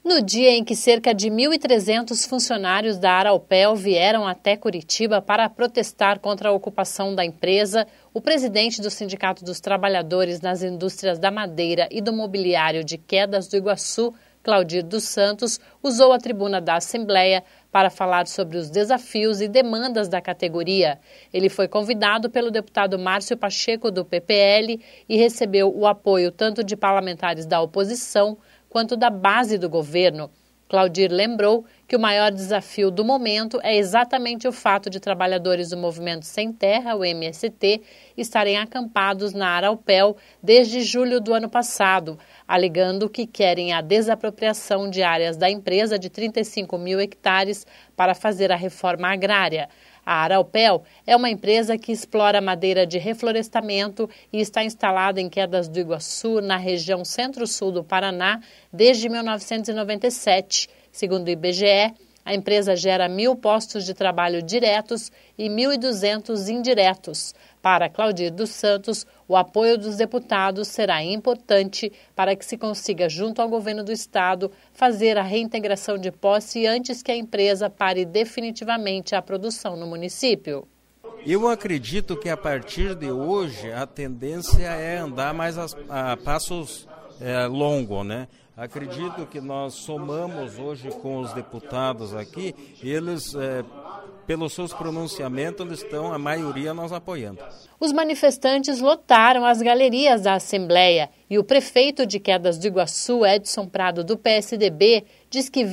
No dia em que cerca de 1.300 funcionários da Araupel vieram até Curitiba para protestar contra a ocupação da empresa, o presidente do Sindicato dos Trabalhadores nas Indústrias da Madeira e do Mobiliário de Quedas do Iguaçu, Claudir dos Santos, usou a tribuna da Assembleia para falar sobre os desafios e demandas da categoria. Ele foi convidado pelo deputado Márcio Pacheco, do PPL, e recebeu o apoio tanto de parlamentares da oposição quanto da base do governo. Claudir lembrou que o maior desafio do momento é exatamente o fato de trabalhadores do Movimento Sem Terra, o MST, estarem acampados na Araupel desde julho do ano passado, alegando que querem a desapropriação de áreas da empresa de 35 mil hectares para fazer a reforma agrária. A Araupel é uma empresa que explora madeira de reflorestamento e está instalada em Quedas do Iguaçu, na região centro-sul do Paraná, desde 1997. Segundo o IBGE, a empresa gera 1.000 postos de trabalho diretos e 1.200 indiretos. Para Claudir dos Santos, o apoio dos deputados será importante para que se consiga, junto ao governo do estado, fazer a reintegração de posse antes que a empresa pare definitivamente a produção no município. Eu acredito que a partir de hoje a tendência é andar mais a passos longos, né? Acredito que nós somamos hoje com os deputados aqui, eles, pelos seus pronunciamentos, eles estão, a maioria, nós apoiando. Os manifestantes lotaram as galerias da Assembleia e o prefeito de Quedas do Iguaçu, Edson Prado, do PSDB, diz que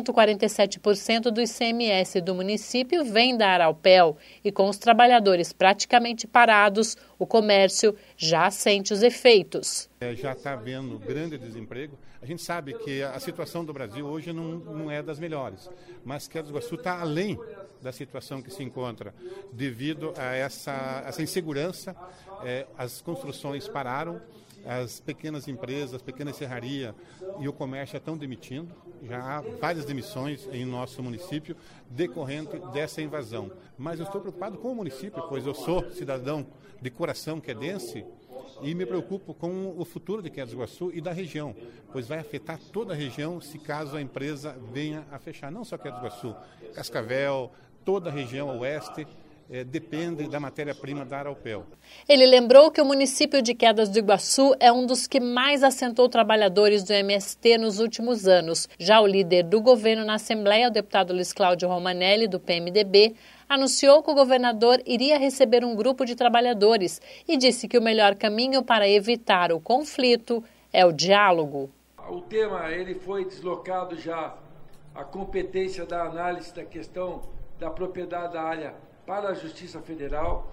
20,47% do ICMS do município vem da Araupel e com os trabalhadores praticamente parados, o comércio já sente os efeitos. Já está havendo grande desemprego. A gente sabe que a situação do Brasil hoje não é das melhores, mas Quedas do Iguaçu está além da situação que se encontra devido a essa insegurança. As construções pararam, as pequenas empresas, as pequenas serrarias e o comércio estão demitindo. Já há várias demissões em nosso município decorrente dessa invasão. Mas eu estou preocupado com o município, pois eu sou cidadão de coração quedense e me preocupo com o futuro de Quedas do Iguaçu e da região, pois vai afetar toda a região se caso a empresa venha a fechar. Não só Quedas do Iguaçu, Cascavel, toda a região oeste depende da matéria-prima da Araupel. Ele lembrou que o município de Quedas do Iguaçu é um dos que mais assentou trabalhadores do MST nos últimos anos. Já o líder do governo na Assembleia, o deputado Luiz Cláudio Romanelli, do PMDB, anunciou que o governador iria receber um grupo de trabalhadores e disse que o melhor caminho para evitar o conflito é o diálogo. O tema ele foi deslocado já, a competência da análise da questão da propriedade da área para a Justiça Federal,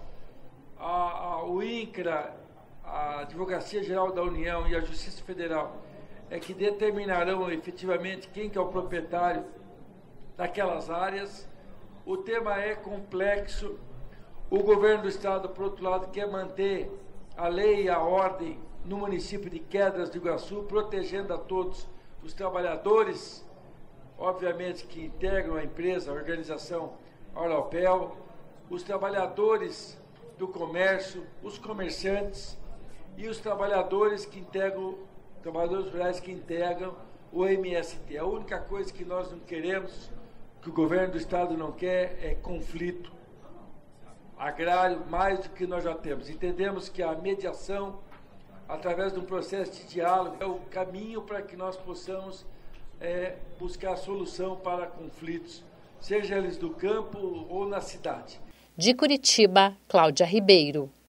o INCRA, a Advocacia Geral da União e a Justiça Federal é que determinarão efetivamente quem que é o proprietário daquelas áreas. O tema é complexo, o governo do estado, por outro lado, quer manter a lei e a ordem no município de Quedas do Iguaçu, protegendo a todos os trabalhadores, obviamente que integram a empresa, a organização Araupel, os trabalhadores do comércio, os comerciantes e os trabalhadores trabalhadores rurais que integram o MST. A única coisa que nós não queremos, que o governo do estado não quer, é conflito agrário, mais do que nós já temos. Entendemos que a mediação, através de um processo de diálogo, é o caminho para que nós possamos buscar solução para conflitos, seja eles do campo ou na cidade. De Curitiba, Cláudia Ribeiro.